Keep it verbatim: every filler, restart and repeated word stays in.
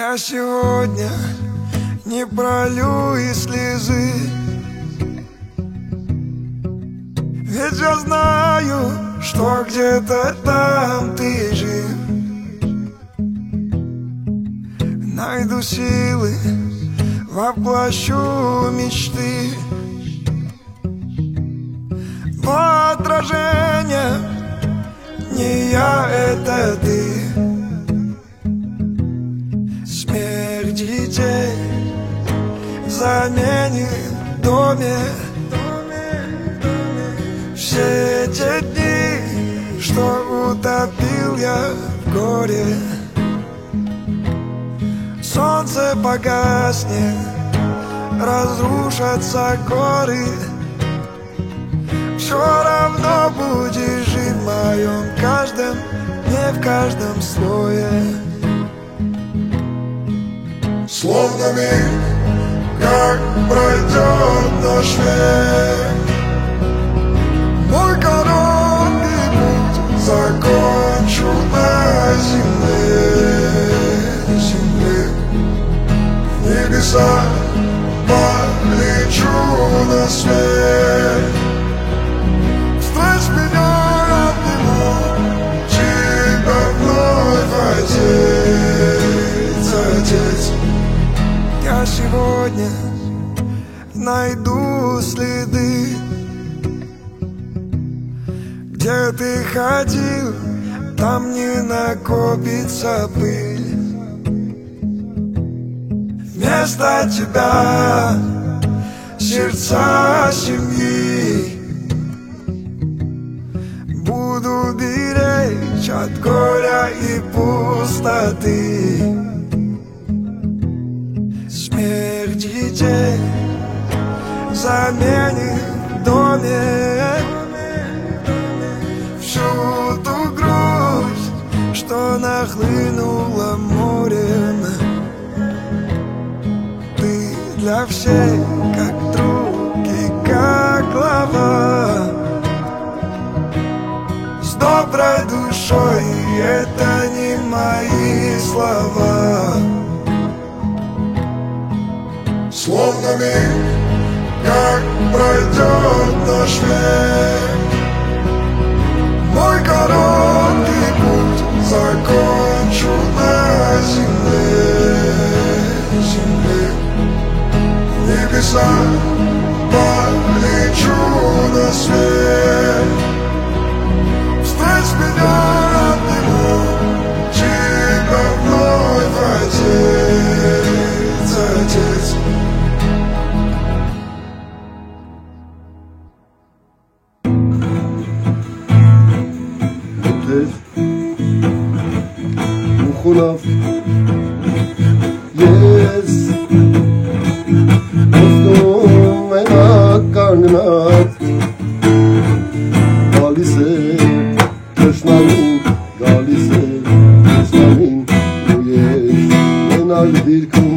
Я сегодня не пролью и слезы, ведь я знаю, что где-то там ты жив. Найду силы, воплощу мечты, но отражение не я, это ты. Смех детей заменит в доме все те дни, что утопил я в горе. Солнце погаснет, разрушатся горы, все равно будешь жить в моем каждом, не в каждом слое. Словно миг, как пройдет наш век, мой короткий путь закончу на земле, земле. В небеса полечу на свет, встреть меня обниму, тебя вновь отец, отец. Я сегодня найду следы, где ты ходил, там не накопится пыль. Вместо тебя сердца семьи буду беречь от горя и пустоты. Смех детей заменит в доме всю ту грусть, что нахлынула морем. Ты для всех как друг и как глава, с доброй душой, и это не мои слова. Словно миг, как пройдет наш век, мой короткий путь закончу на земле, земле. В небеса полечу на свет, встреть меня обниму, тебя вновь отец, отец. Mukulav yes dostum ena karnat galise krishnamin galise krishnamin yes ena dir